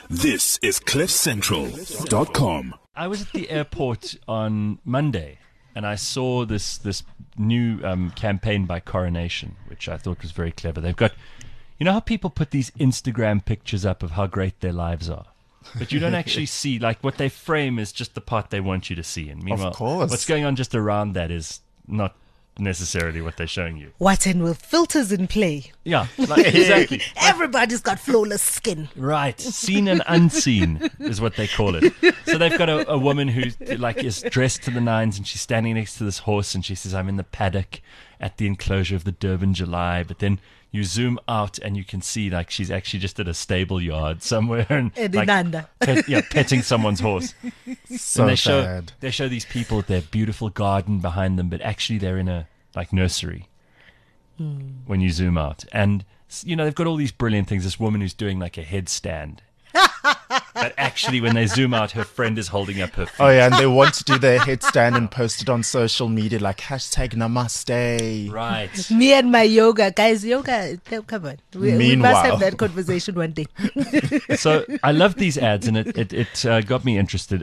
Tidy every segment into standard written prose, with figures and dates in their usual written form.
This is CliffCentral.com. I was at the airport on Monday, and I saw this new campaign by Coronation, which I thought was very clever. They've got, you know how people put these Instagram pictures up of how great their lives are, but you don't actually see, like, what they frame is just the part they want you to see. And meanwhile, of course, what's going on just around that is not necessarily what they're showing you. What, and with filters in play? Yeah, like, exactly. Everybody's got flawless skin. Right, seen and unseen is what they call it. So they've got a woman who like is dressed to the nines, and she's standing next to this horse, and she says, "I'm in the paddock at the enclosure of the Durban July." But then you zoom out, and you can see like she's actually just at a stable yard somewhere, and like, petting someone's horse. So and they show these people with their beautiful garden behind them, but actually they're in a like nursery. When you zoom out, and you know they've got all these brilliant things. This woman who's doing like a headstand, but actually when they zoom out, her friend is holding up her feet. Oh yeah, and they want to do their headstand and post it on social media like #namaste. Right. Me and my yoga, guys. Yoga, come on. We must have that conversation one day. So I love these ads, and it got me interested.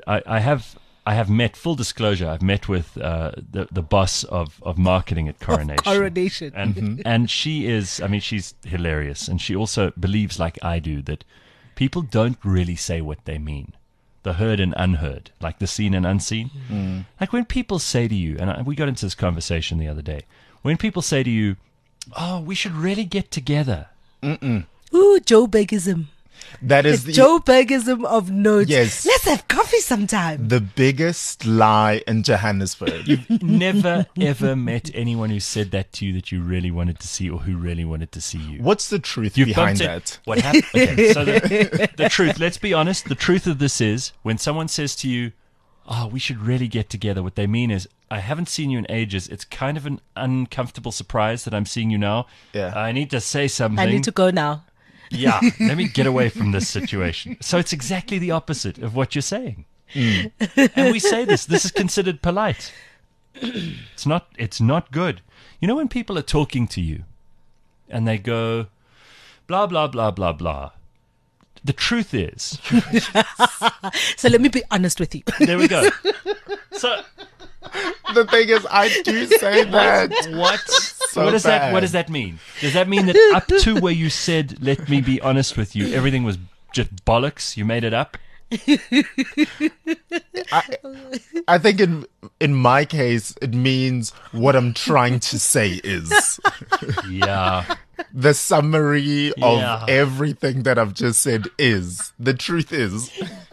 I have met, full disclosure, I've met with the boss of marketing at Coronation. And she is, I mean, she's hilarious. And she also believes, like I do, that people don't really say what they mean. The heard and unheard, like the seen and unseen. Like when people say to you, and we got into this conversation the other day, when people say to you, "Oh, we should really get together." Ooh, Joe Bergism. That is Joe Bergism of notes. Yes. Let's have coffee sometime. The biggest lie in Johannesburg. You've never, ever met anyone who said that to you that you really wanted to see, or who really wanted to see you. What's the truth You've behind bumped that? What happened? Okay, so the truth, let's be honest, the truth of this is when someone says to you, "Oh, we should really get together," what they mean is, "I haven't seen you in ages. It's kind of an uncomfortable surprise that I'm seeing you now. Yeah. I need to say something. I need to go now." Yeah, let me get away from this situation. So it's exactly the opposite of what you're saying. And we say this is considered polite. It's not good. You know when people are talking to you and they go, blah, blah, blah, blah, blah. The truth is... So let me be honest with you. There we go. So... The thing is, I do say that. What does that mean? Does that mean that up to where you said, "Let me be honest with you," everything was just bollocks? You made it up? I think in my case, it means what I'm trying to say is. Yeah. The summary of everything that I've just said is. The truth is.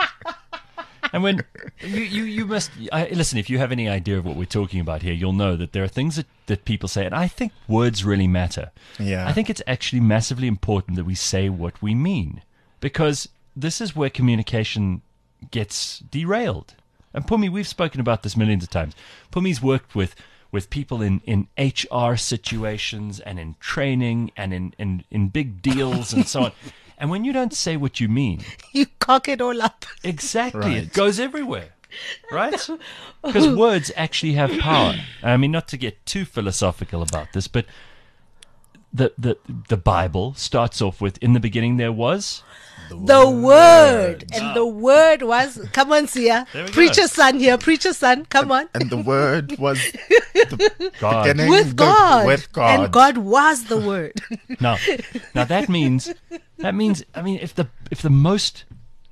And when you must listen, if you have any idea of what we're talking about here, you'll know that there are things that people say, and I think words really matter. Yeah. I think it's actually massively important that we say what we mean, because this is where communication gets derailed. And Pumi, we've spoken about this millions of times. Pumi's worked with people in HR situations and in training and in big deals and so on. And when you don't say what you mean, you cock it all up. Exactly. Right. It goes everywhere. Right? Because words actually have power. I mean, not to get too philosophical about this, but the Bible starts off with, "In the beginning there was the word." And the word was, come on, Sia. Preacher's son here. Preacher's son. Come on. And the word was the God. beginning With God. with God. And God was the word. Now that means I mean, if the most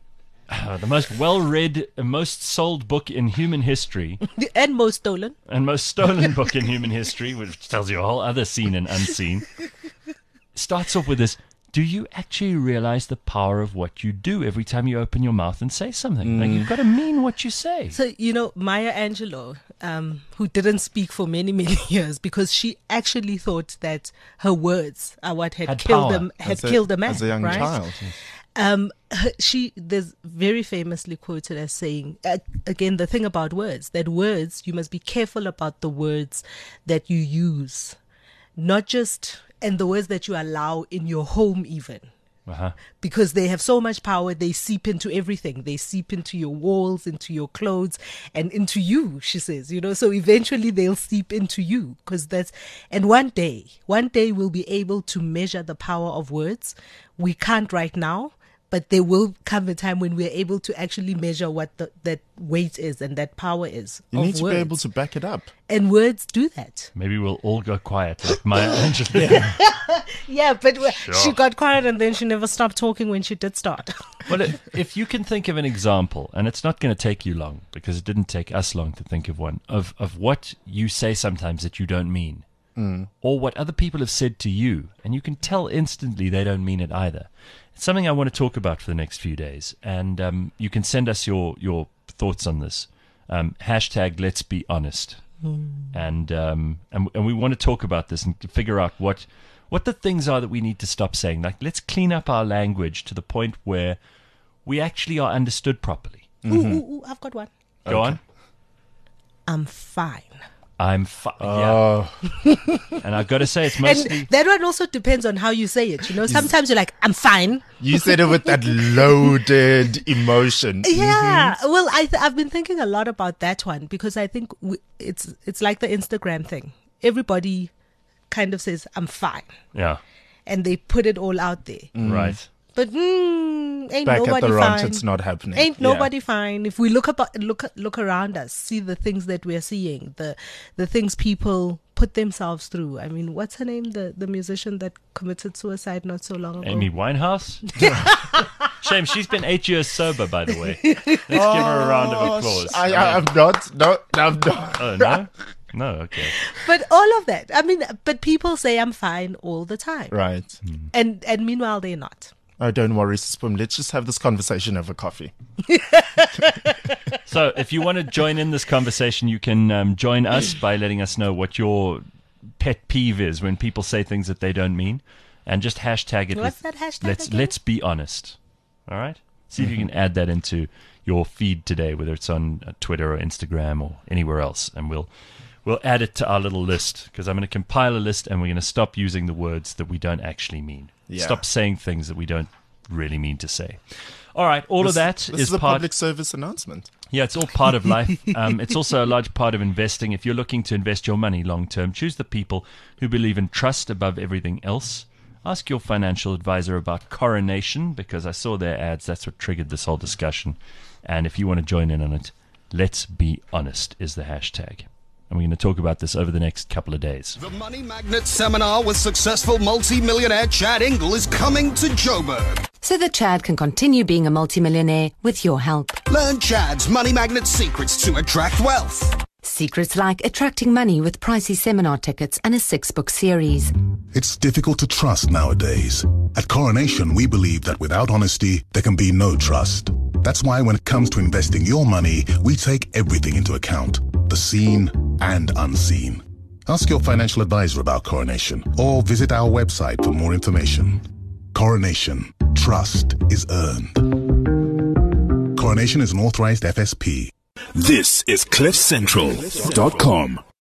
well-read and most sold book in human history And most stolen book in human history, which tells you a whole other seen and unseen, starts off with this: do you actually realize the power of what you do every time you open your mouth and say something? Like, you've got to mean what you say. So, Maya Angelou, who didn't speak for many, many years because she actually thought that her words are what had killed power. killed a man. As a young right? child. There's very famously quoted as saying, again, the thing about words, that words, you must be careful about the words that you use, not just, and the words that you allow in your home even. Because they have so much power, they seep into everything. They seep into your walls, into your clothes, and into you, she says, so eventually they'll seep into you, and one day we'll be able to measure the power of words. We can't right now, but there will come a time when we're able to actually measure what that weight is and that power is. You need to words. be able to back it up. And words do that. Maybe we'll all go quiet like Maya Angelou. Yeah, but Sure. she got quiet and then she never stopped talking when she did start. Well, if you can think of an example, and it's not going to take you long because it didn't take us long to think of one, of what you say sometimes that you don't mean, or what other people have said to you, and you can tell instantly they don't mean it either. It's something I want to talk about for the next few days, and you can send us your thoughts on this. Hashtag Let's Be Honest. And we want to talk about this and figure out what the things are that we need to stop saying. Like, let's clean up our language to the point where we actually are understood properly. Ooh, I've got one. Go on. I'm fine. I'm fine. Yeah. And I've got to say, it's mostly... And that one also depends on how you say it. You know, sometimes you're like, I'm fine. You said it with that loaded emotion. Yeah. Well, I've been thinking a lot about that one because I think it's like the Instagram thing. Everybody kind of says, I'm fine. Yeah. And they put it all out there. Right. But ain't Back nobody at the ranch, fine. it's not happening. Ain't nobody fine. If we look around us, see the things that we're seeing, the things people put themselves through. I mean, what's her name? The musician that committed suicide not so long ago. Amy Winehouse? Shame, she's been 8 years sober, by the way. Let's give her a round of applause. I'm not. No, I'm not. Oh, no? No, okay. But all of that. I mean, but people say I'm fine all the time. Right. And meanwhile, they're not. Oh, don't worry, Spoon. Let's just have this conversation over coffee. So if you want to join in this conversation, you can join us by letting us know what your pet peeve is when people say things that they don't mean. And just hashtag it. What's that hashtag again? Let's be honest. All right? See if you can add that into your feed today, whether it's on Twitter or Instagram or anywhere else. And we'll add it to our little list, because I'm going to compile a list and we're going to stop using the words that we don't actually mean. Yeah. Stop saying things that we don't really mean to say. All right, of that this is a public service announcement. Yeah, it's all part of life. It's also a large part of investing. If you're looking to invest your money long term, choose the people who believe in trust above everything else. Ask your financial advisor about Coronation, because I saw their ads. That's what triggered this whole discussion. And if you want to join in on it, Let's Be Honest is the hashtag. And we're going to talk about this over the next couple of days. The Money Magnet Seminar with successful multi-millionaire Chad Ingle is coming to Joburg. So that Chad can continue being a multimillionaire with your help. Learn Chad's Money Magnet secrets to attract wealth. Secrets like attracting money with pricey seminar tickets and a 6-book series. It's difficult to trust nowadays. At Coronation, we believe that without honesty, there can be no trust. That's why when it comes to investing your money, we take everything into account, the seen and unseen. Ask your financial advisor about Coronation or visit our website for more information. Coronation. Trust is earned. Coronation is an authorized FSP. This is CliffCentral.com.